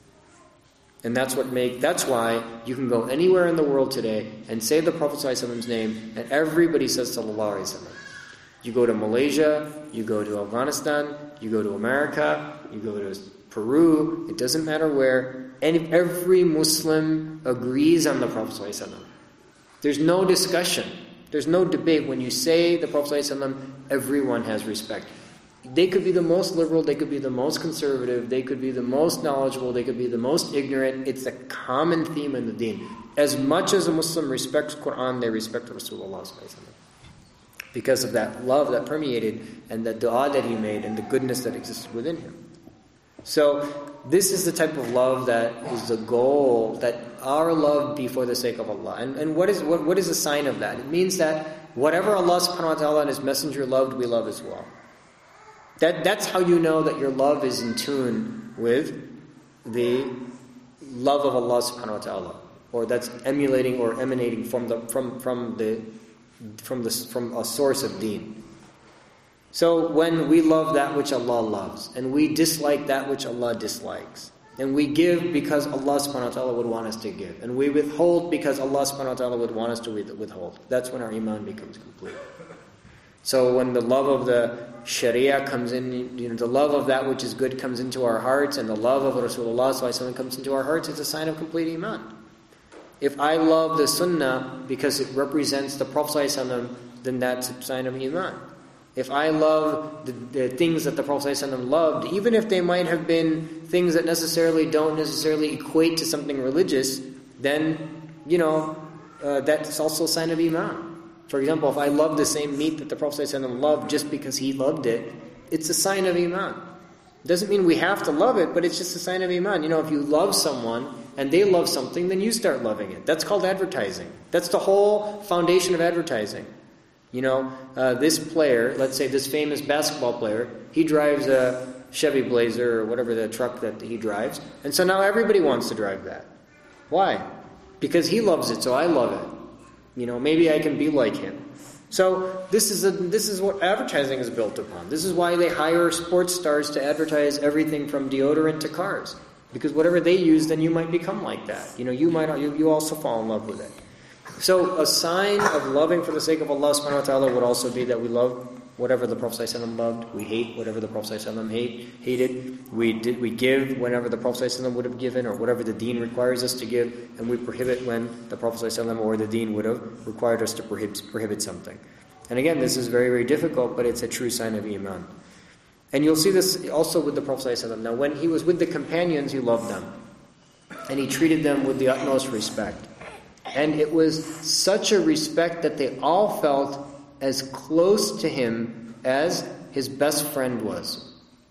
And that's what make that's why you can go anywhere in the world today and say the Prophet ﷺ's name, and everybody says Sallallahu Alaihi Wasallam. You go to Malaysia, you go to Afghanistan, you go to America, you go to Peru, it doesn't matter where, and every Muslim agrees on the Prophet ﷺ. There's no discussion. There's no debate. When you say the Prophet ﷺ, everyone has respect. They could be the most liberal, they could be the most conservative, they could be the most knowledgeable, they could be the most ignorant. It's a common theme in the deen. As much as a Muslim respects Quran, they respect Rasulullah ﷺ. Because of that love that permeated and the dua that he made and the goodness that existed within him. So this is the type of love that is the goal, that our love be for the sake of Allah. And, and what is what, what is a sign of that? It means that whatever Allah subhanahu wa ta'ala and His Messenger loved, we love as well. That That's how you know that your love is in tune with the love of Allah subhanahu wa ta'ala. Or that's emulating or emanating from the from from the from the from a source of deen. So when we love that which Allah loves, and we dislike that which Allah dislikes, and we give because Allah subhanahu wa ta'ala would want us to give, and we withhold because Allah subhanahu wa ta'ala would want us to withhold, that's when our iman becomes complete. So when the love of the Sharia comes in, you know, the love of that which is good comes into our hearts, and the love of Rasulullah sallallahu alaihi wasallam comes into our hearts, it's a sign of complete iman. If I love the Sunnah because it represents the Prophet sallallahu alaihi wasallam, then that's a sign of iman. If I love the, the things that the Prophet ﷺ loved, even if they might have been things that necessarily don't necessarily equate to something religious, then, you know, uh, that's also a sign of iman. For example, if I love the same meat that the Prophet ﷺ loved just because he loved it, it's a sign of iman. It doesn't mean we have to love it, but it's just a sign of iman. You know, if you love someone and they love something, then you start loving it. That's called advertising. That's the whole foundation of advertising. You know, uh, this player, let's say this famous basketball player, he drives a Chevy Blazer or whatever the truck that he drives, and so now everybody wants to drive that. Why? Because he loves it, so I love it. You know, maybe I can be like him. So this is a, this is what advertising is built upon. This is why they hire sports stars to advertise everything from deodorant to cars. Because whatever they use, then you might become like that. You know, you might you, you also fall in love with it. So a sign of loving for the sake of Allah subhanahu wa ta'ala would also be that we love whatever the Prophet ﷺ loved. We hate whatever the Prophet ﷺ hate, hated. We did, we give whenever the Prophet ﷺ would have given, or whatever the deen requires us to give. And we prohibit when the Prophet ﷺ or the deen would have required us to prohibit, prohibit something. And again, this is very, very difficult, but it's a true sign of iman. And you'll see this also with the Prophet ﷺ. Now when he was with the companions, he loved them. And he treated them with the utmost respect. And it was such a respect that they all felt as close to him as his best friend was.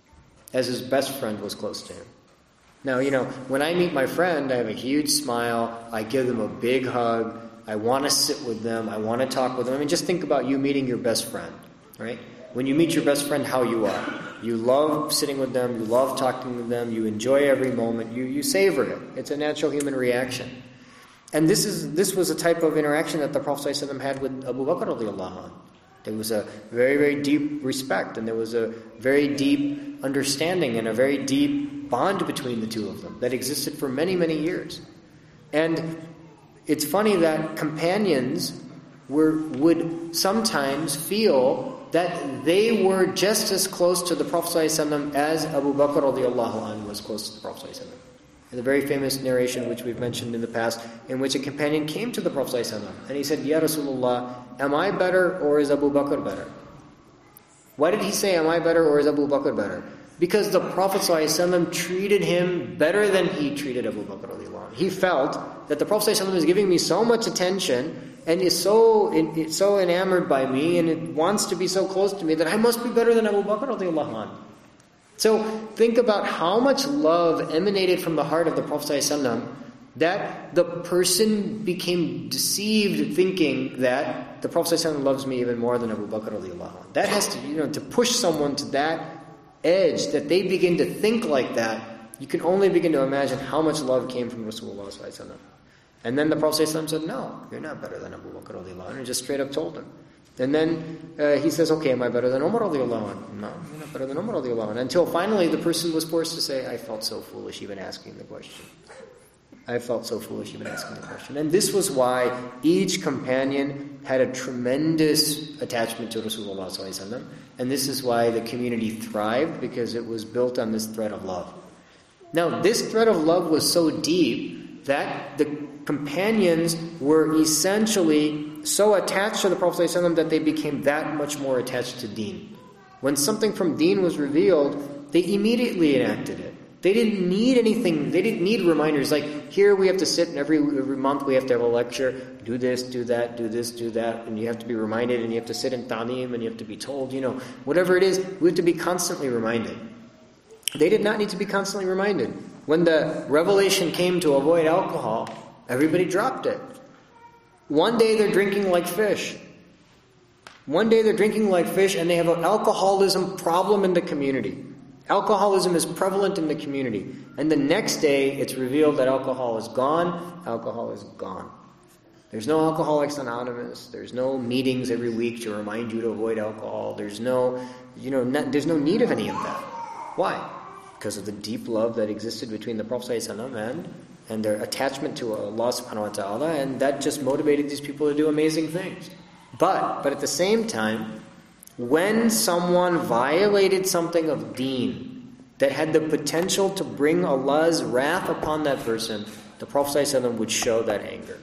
as his best friend was close to him. Now, you know, when I meet my friend, I have a huge smile, I give them a big hug, I want to sit with them, I want to talk with them. I mean, just think about you meeting your best friend, right? When you meet your best friend, how you are. You love sitting with them, you love talking with them, you enjoy every moment, you, you savor it. It's a natural human reaction. And this is this was a type of interaction that the Prophet ﷺ had with Abu Bakr radiallahu anh. There was a very, very deep respect, and there was a very deep understanding and a very deep bond between the two of them that existed for many, many years. And it's funny that companions were would sometimes feel that they were just as close to the Prophet ﷺ as Abu Bakr radiallahu anh was close to the Prophet ﷺ. In the very famous narration which we've mentioned in the past, in which a companion came to the Prophet ﷺ and he said, Ya Rasulullah, am I better or is Abu Bakr better? Why did he say, am I better or is Abu Bakr better? Because the Prophet ﷺ treated him better than he treated Abu Bakr radiallahu anh. He felt that the Prophet ﷺ is giving me so much attention and is so is so enamored by me and it wants to be so close to me that I must be better than Abu Bakr radiallahu anh. So think about how much love emanated from the heart of the Prophet ﷺ that the person became deceived thinking that the Prophet ﷺ loves me even more than Abu Bakr radiallahu anh. That has to, you know, to push someone to that edge, that they begin to think like that, you can only begin to imagine how much love came from Rasulullah sallallahu alaihi wasallam. And then the Prophet ﷺ said, no, you're not better than Abu Bakr radiallahu anh, and just straight up told him. And then uh, he says, okay, am I better than Umar radiallahu anh? No, you're not better than Umar radiallahu anh. Until finally the person was forced to say, I felt so foolish even asking the question. I felt so foolish even asking the question. And this was why each companion had a tremendous attachment to Rasulullah sallallahu alaihi wasallam. And this is why the community thrived, because it was built on this thread of love. Now, this thread of love was so deep that the companions were essentially so attached to the Prophet ﷺ that they became that much more attached to deen. When something from deen was revealed, they immediately enacted it. They didn't need anything, they didn't need reminders like, here we have to sit and every, every month we have to have a lecture, do this, do that, do this, do that, and you have to be reminded, and you have to sit in ta'lim, and you have to be told, you know, whatever it is, we have to be constantly reminded. They did not need to be constantly reminded. When the revelation came to avoid alcohol, everybody dropped it. One day they're drinking like fish. One day they're drinking like fish and they have an alcoholism problem in the community. Alcoholism is prevalent in the community. And the next day it's revealed that alcohol is gone. Alcohol is gone. There's no Alcoholics Anonymous. There's no meetings every week to remind you to avoid alcohol. There's no, you know, not, there's no need of any of that. Why? Because of the deep love that existed between the Prophet ﷺ and and their attachment to Allah subhanahu wa ta'ala, and that just motivated these people to do amazing things. But, but at the same time, when someone violated something of deen that had the potential to bring Allah's wrath upon that person, the Prophet ﷺ would show that anger.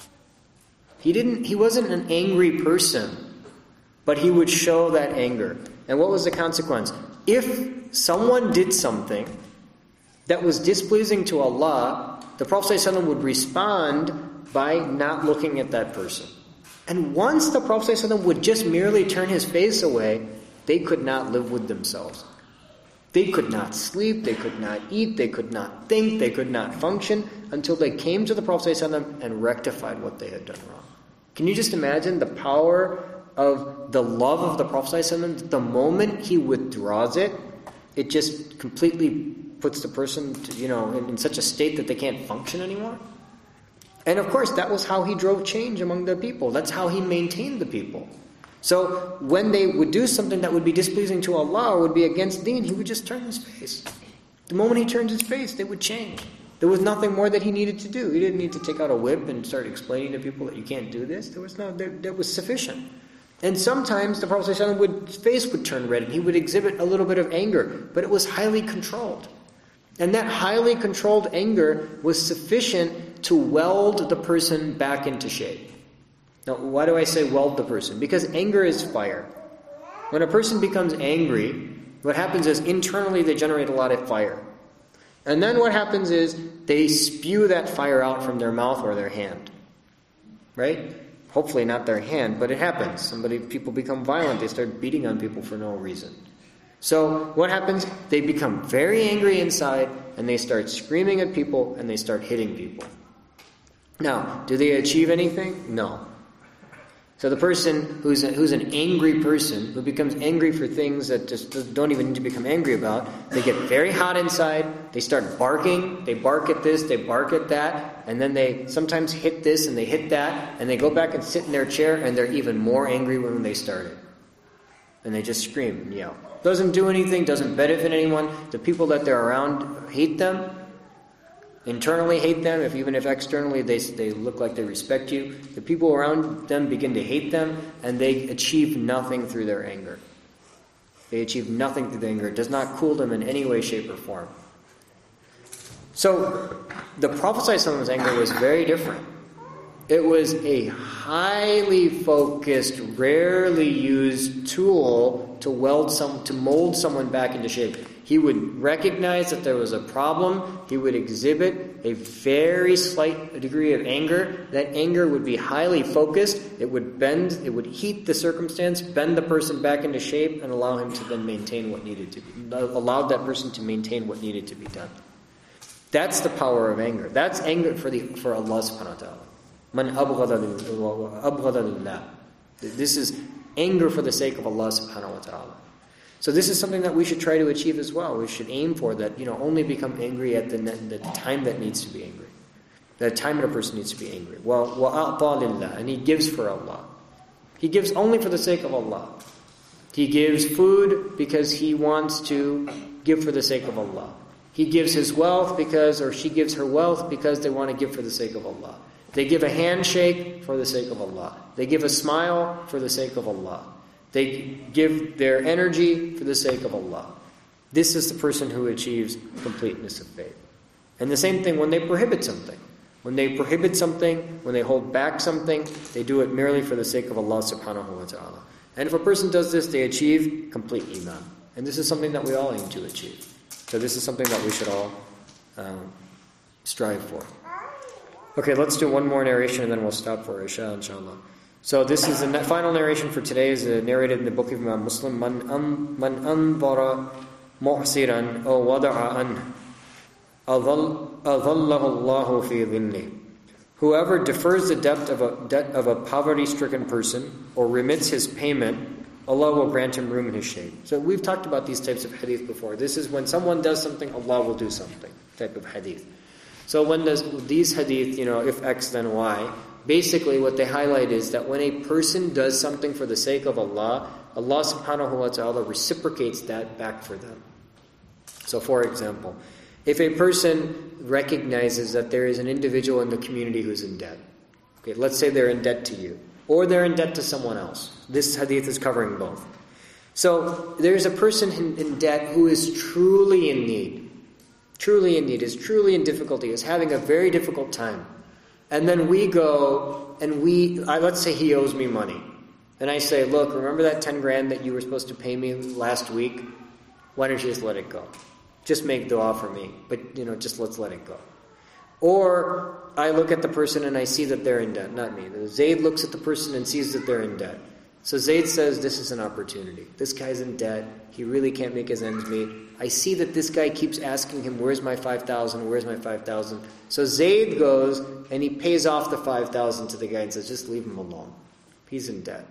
He didn't, he wasn't an angry person, but he would show that anger. And what was the consequence? If someone did something that was displeasing to Allah, the Prophet ﷺ would respond by not looking at that person. And once the Prophet ﷺ would just merely turn his face away, they could not live with themselves. They could not sleep, they could not eat, they could not think, they could not function until they came to the Prophet ﷺ and rectified what they had done wrong. Can you just imagine the power of the love of the Prophet ﷺ? The moment he withdraws it, it just completely puts the person to, you know, in, in such a state that they can't function anymore. And of course, that was how he drove change among the people. That's how he maintained the people. So when they would do something that would be displeasing to Allah or would be against deen, he would just turn his face. The moment he turned his face, they would change. There was nothing more that he needed to do. He didn't need to take out a whip and start explaining to people that you can't do this. There was no, there, that was sufficient. And sometimes the Prophet ﷺ would, his face would turn red and he would exhibit a little bit of anger, but it was highly controlled. And that highly controlled anger was sufficient to weld the person back into shape. Now, why do I say weld the person? Because anger is fire. When a person becomes angry, what happens is internally they generate a lot of fire. And then what happens is they spew that fire out from their mouth or their hand. Right? Hopefully not their hand, but it happens. Somebody, people become violent. They start beating on people for no reason. So what happens? They become very angry inside, and they start screaming at people, and they start hitting people. Now, do they achieve anything? No. So the person who's a, who's an angry person, who becomes angry for things that just don't even need to become angry about, they get very hot inside, they start barking, they bark at this, they bark at that, and then they sometimes hit this and they hit that, and they go back and sit in their chair, and they're even more angry when they started. And they just scream and yell. Doesn't do anything, doesn't benefit anyone. The people that they're around hate them, internally hate them, if even if externally they they look like they respect you. The people around them begin to hate them, and they achieve nothing through their anger. They achieve nothing through their anger. It does not cool them in any way, shape, or form. So, the Prophet ﷺ's anger was very different. It was a highly focused, rarely used tool to weld some, to mold someone back into shape. He would recognize that there was a problem. He would exhibit a very slight degree of anger. That anger would be highly focused. It would bend, it would heat the circumstance, bend the person back into shape, and allow him to then maintain what needed to be, allowed that person to maintain what needed to be done. That's the power of anger. That's anger for the for Allah subhanahu wa ta'ala. Man abghada lillah. This is anger for the sake of Allah subhanahu wa ta'ala. So this is something that we should try to achieve as well. We should aim for that, you know, only become angry at the, the time that needs to be angry. The time that a person needs to be angry. Wa وَأَعْطَى لِلَّهِ. And he gives for Allah. He gives only for the sake of Allah. He gives food because he wants to give for the sake of Allah. He gives his wealth because, or she gives her wealth because they want to give for the sake of Allah. They give a handshake for the sake of Allah. They give a smile for the sake of Allah. They give their energy for the sake of Allah. This is the person who achieves completeness of faith. And the same thing when they prohibit something. When they prohibit something, when they hold back something, they do it merely for the sake of Allah subhanahu wa ta'ala. And if a person does this, they achieve complete iman. And this is something that we all aim to achieve. So this is something that we should all um, strive for. Okay, let's do one more narration and then we'll stop for Isha, inshallah. So this is the final narration for today, is narrated in the book of Imam Muslim. Man an man anzara mu'siran aw wada'a an adhallahu Allahu fi dhilli. Whoever defers the debt of a debt of a poverty-stricken person or remits his payment, Allah will grant him room in his shade. So we've talked about these types of hadith before. This is when someone does something, Allah will do something, type of hadith. So when does these hadith, you know, if X then Y, basically what they highlight is that when a person does something for the sake of Allah, Allah subhanahu wa ta'ala reciprocates that back for them. So for example, if a person recognizes that there is an individual in the community who's in debt, okay, let's say they're in debt to you, or they're in debt to someone else. This hadith is covering both. So there's a person in, in debt who is truly in need, truly in need, is truly in difficulty, is having a very difficult time. And then we go and we, I, let's say he owes me money. And I say, look, remember that ten grand that you were supposed to pay me last week? Why don't you just let it go? Just make dua for me. But, you know, just let's let it go. Or I look at the person and I see that they're in debt. Not me. Zayd looks at the person and sees that they're in debt. So Zayd says, this is an opportunity. This guy's in debt. He really can't make his ends meet. I see that this guy keeps asking him, where's my five thousand? Where's my five thousand? So Zayd goes and he pays off the five thousand to the guy and says, just leave him alone. He's in debt.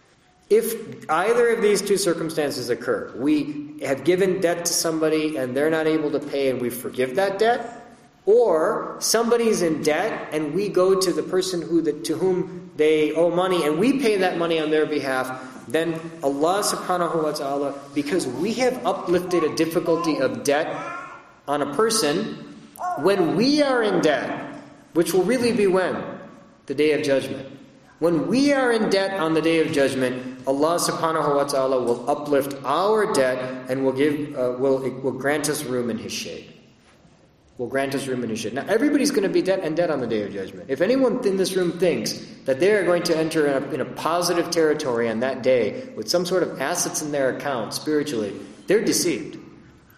If either of these two circumstances occur, we have given debt to somebody and they're not able to pay and we forgive that debt, or somebody's in debt and we go to the person who the, to whom they owe money and we pay that money on their behalf, then Allah subhanahu wa ta'ala, because we have uplifted a difficulty of debt on a person, when we are in debt, which will really be when? The Day of Judgment. When we are in debt on the Day of Judgment, Allah subhanahu wa ta'ala will uplift our debt and will give, uh, will, will grant us room in His shade. Will grant us room in His shade. Now everybody's going to be debt and debt on the Day of Judgment. If anyone in this room thinks that they are going to enter in a, in a positive territory on that day with some sort of assets in their account spiritually, they're deceived.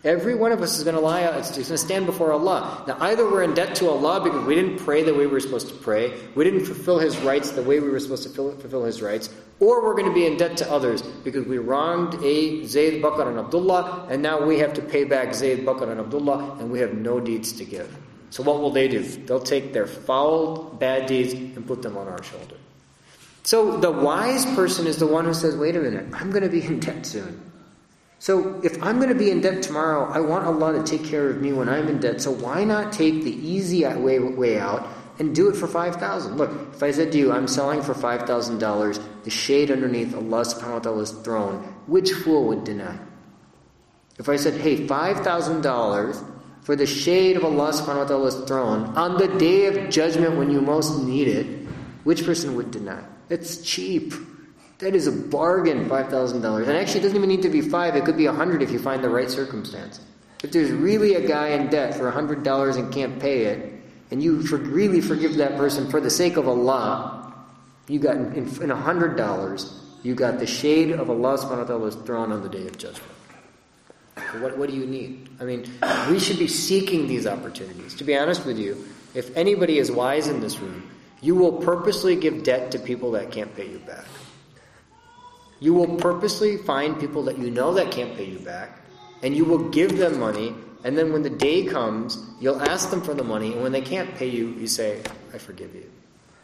Every one of us is going to lie. It's going to stand before Allah. Now, either we're in debt to Allah because we didn't pray the way we were supposed to pray, we didn't fulfill His rights the way we were supposed to fulfill His rights, or we're going to be in debt to others because we wronged a Zayd, Bakr, and Abdullah, and now we have to pay back Zayd, Bakr, and Abdullah, and we have no deeds to give. So what will they do? They'll take their foul, bad deeds and put them on our shoulder. So the wise person is the one who says, wait a minute, I'm going to be in debt soon. So if I'm going to be in debt tomorrow, I want Allah to take care of me when I'm in debt. So why not take the easy way, way out and do it for five thousand dollars? Look, if I said to you, I'm selling for five thousand dollars the shade underneath Allah subhanahu wa ta'ala's throne, which fool would deny? If I said, hey, five thousand dollars for the shade of Allah subhanahu wa ta'ala's throne on the day of judgment when you most need it, which person would deny? It's cheap. That is a bargain, five thousand dollars. And actually, it doesn't even need to be five. It could be a hundred if you find the right circumstance. If there's really a guy in debt for a hundred dollars and can't pay it, and you for, really forgive that person for the sake of Allah, you got in, in a hundred dollars, you got the shade of Allah subhanahu wa ta'ala's throne on the day of judgment. What, what do you need? I mean, we should be seeking these opportunities. To be honest with you, if anybody is wise in this room, you will purposely give debt to people that can't pay you back. You will purposely find people that you know that can't pay you back, and you will give them money, and then when the day comes, you'll ask them for the money, and when they can't pay you, you say, I forgive you.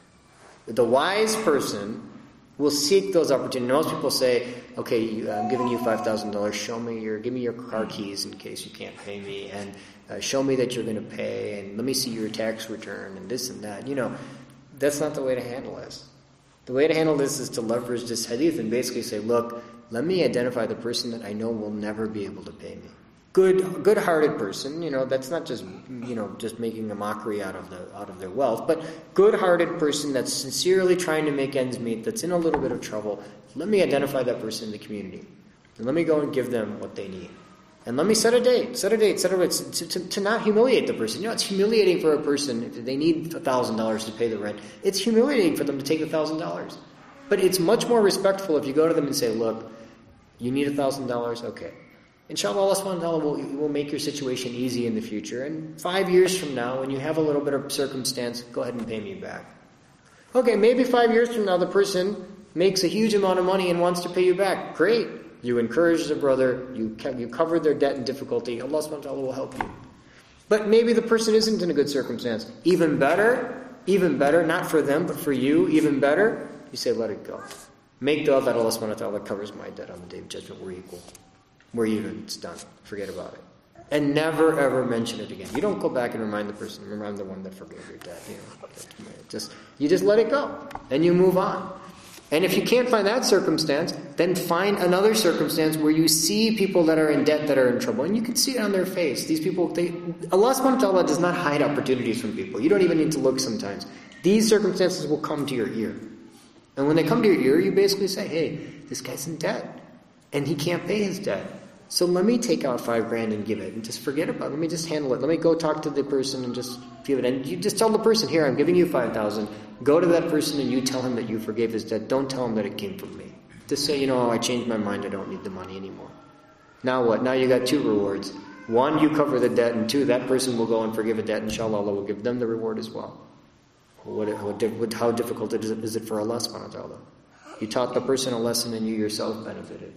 The wise person will seek those opportunities. Most people say, okay, you, I'm giving you five thousand dollars, show me your, give me your car keys in case you can't pay me, and uh, show me that you're going to pay, and let me see your tax return, and this and that. You know, that's not the way to handle this. The way to handle this is to leverage this hadith and basically say, look, let me identify the person that I know will never be able to pay me. Good, good-hearted person, you know, that's not just, you know, just making a mockery out of the out of their wealth, but good-hearted person that's sincerely trying to make ends meet, that's in a little bit of trouble. Let me identify that person in the community, and let me go and give them what they need. And let me set a date, set a date, set a date, to, to, to not humiliate the person. You know, it's humiliating for a person if they need one thousand dollars to pay the rent. It's humiliating for them to take one thousand dollars. But it's much more respectful if you go to them and say, look, you need one thousand dollars? Okay. Inshallah, Allah subhanahu wa ta'ala will, will make your situation easy in the future. And five years from now, when you have a little bit of circumstance, go ahead and pay me back. Okay, maybe five years from now, the person makes a huge amount of money and wants to pay you back. Great. You encourage the brother, you you cover their debt and difficulty, Allah subhanahu wa ta'ala will help you. But maybe the person isn't in a good circumstance. Even better, even better, not for them, but for you, even better, you say, let it go. Make dua that Allah subhanahu wa ta'ala covers my debt on the day of judgment. We're equal. We're even. It's done. Forget about it. And never, ever mention it again. You don't go back and remind the person, remind the one that forgave your debt. You know, just, you just let it go. And you move on. And if you can't find that circumstance, then find another circumstance where you see people that are in debt, that are in trouble. And you can see it on their face. These people, they, Allah subhanahu wa ta'ala does not hide opportunities from people. You don't even need to look sometimes. These circumstances will come to your ear. And when they come to your ear, you basically say, hey, this guy's in debt. And he can't pay his debt. So let me take out five grand and give it. And just forget about it. Let me just handle it. Let me go talk to the person and just give it. And you just tell the person, here, I'm giving you five thousand dollars. Go to that person and you tell him that you forgave his debt. Don't tell him that it came from me. Just say, you know, I changed my mind. I don't need the money anymore. Now what? Now you got two rewards. One, you cover the debt. And two, that person will go and forgive a debt. Inshallah, Allah will give them the reward as well. What, what, how difficult is it, is it for Allah subhanahu wa ta'ala? You taught the person a lesson and you yourself benefited.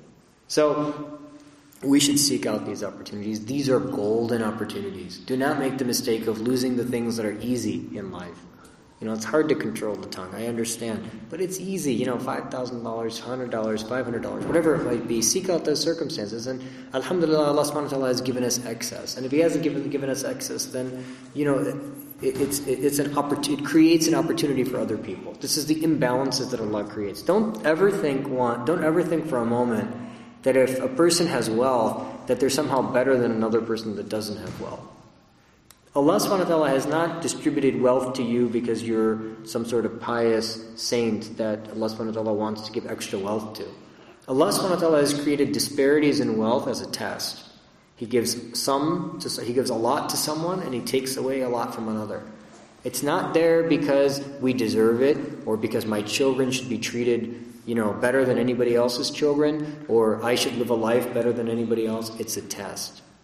So we should seek out these opportunities. These are golden opportunities. Do not make the mistake of losing the things that are easy in life. You know, it's hard to control the tongue, I understand. But it's easy, you know, five thousand dollars, one hundred dollars, five hundred dollars, whatever it might be. Seek out those circumstances. And alhamdulillah, Allah subhanahu wa ta'ala has given us excess. And if He hasn't given, given us excess, then, you know, it, it's it, it's an opportunity. It creates an opportunity for other people. This is the imbalances that Allah creates. Don't ever think, want, don't ever think for a moment that if a person has wealth, that they're somehow better than another person that doesn't have wealth. Allah subhanahu wa ta'ala has not distributed wealth to you because you're some sort of pious saint that Allah subhanahu wa ta'ala wants to give extra wealth to. Allah subhanahu wa ta'ala has created disparities in wealth as a test. He gives some, to, He gives a lot to someone and He takes away a lot from another. It's not there because we deserve it or because my children should be treated, you know, better than anybody else's children or I should live a life better than anybody else. It's a test.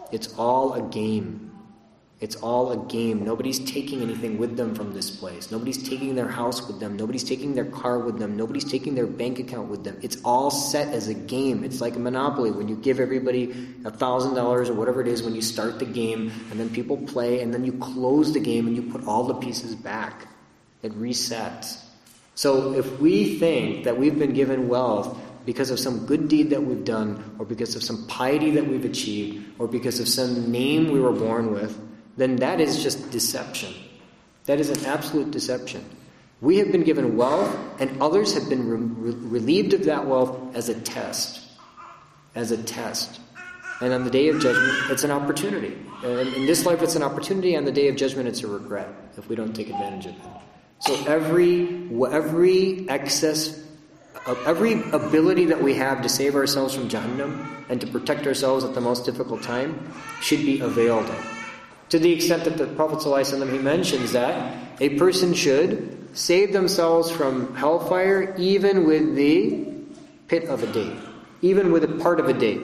It's all a game. It's all a game. Nobody's taking anything with them from this place. Nobody's taking their house with them. Nobody's taking their car with them. Nobody's taking their bank account with them. It's all set as a game. It's like a Monopoly. When you give everybody a thousand dollars or whatever it is when you start the game, and then people play, and then you close the game and you put all the pieces back. It resets. So if we think that we've been given wealth because of some good deed that we've done, or because of some piety that we've achieved, or because of some name we were born with, then that is just deception. That is an absolute deception. We have been given wealth, and others have been re- relieved of that wealth as a test. As a test. And on the Day of Judgment, it's an opportunity. And in this life, it's an opportunity. On the Day of Judgment, it's a regret if we don't take advantage of it. So every every excess, every ability that we have to save ourselves from Jahannam and to protect ourselves at the most difficult time should be availed of. To the extent that the Prophet ﷺ, he mentions that a person should save themselves from hellfire even with the pit of a date, even with a part of a date.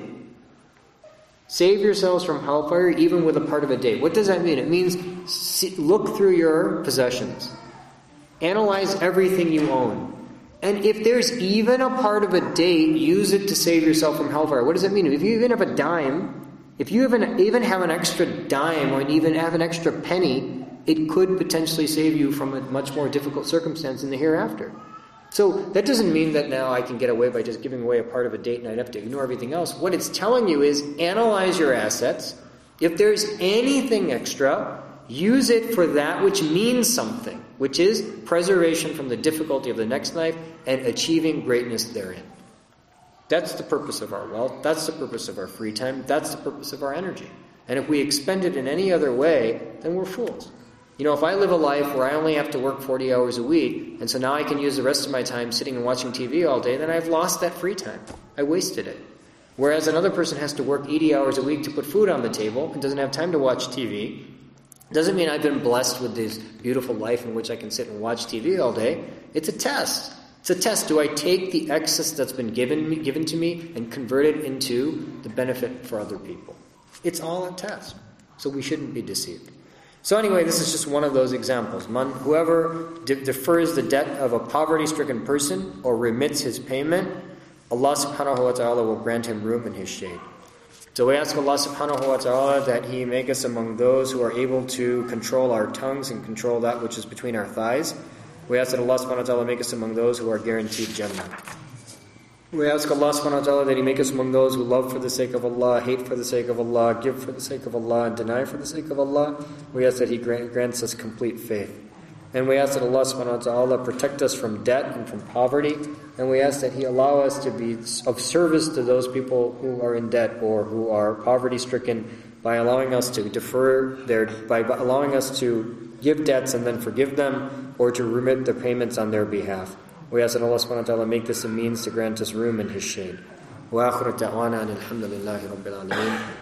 Save yourselves from hellfire even with a part of a date. What does that mean? It means see, look through your possessions. Analyze everything you own. And if there's even a part of a date, use it to save yourself from hellfire. What does that mean? If you even have a dime, if you even, even have an extra dime or even have an extra penny, it could potentially save you from a much more difficult circumstance in the hereafter. So that doesn't mean that now I can get away by just giving away a part of a date and I'd have to ignore everything else. What it's telling you is analyze your assets. If there's anything extra, use it for that which means something, which is preservation from the difficulty of the next life and achieving greatness therein. That's the purpose of our wealth. That's the purpose of our free time. That's the purpose of our energy. And if we expend it in any other way, then we're fools. You know, if I live a life where I only have to work forty hours a week, and so now I can use the rest of my time sitting and watching T V all day, then I've lost that free time. I wasted it. Whereas another person has to work eighty hours a week to put food on the table and doesn't have time to watch T V. Doesn't mean I've been blessed with this beautiful life in which I can sit and watch T V all day. It's a test. It's a test. Do I take the excess that's been given me, given to me and convert it into the benefit for other people? It's all a test. So we shouldn't be deceived. So anyway, this is just one of those examples. Man, whoever de- defers the debt of a poverty-stricken person or remits his payment, Allah subhanahu wa ta'ala will grant him room in his shade. So we ask Allah subhanahu wa ta'ala that He make us among those who are able to control our tongues and control that which is between our thighs. We ask that Allah subhanahu wa ta'ala make us among those who are guaranteed Jannah. We ask Allah subhanahu wa ta'ala that He make us among those who love for the sake of Allah, hate for the sake of Allah, give for the sake of Allah, and deny for the sake of Allah. We ask that He grant, grants us complete faith. And we ask that Allah subhanahu wa ta'ala protect us from debt and from poverty. And we ask that He allow us to be of service to those people who are in debt or who are poverty-stricken by allowing us to defer their, by allowing us to give debts and then forgive them, or to remit the payments on their behalf. We ask that Allah subhanahu wa ta'ala make this a means to grant us room in His shade. Wa akhiru da'wana alhamdulillahi rabbil alameen.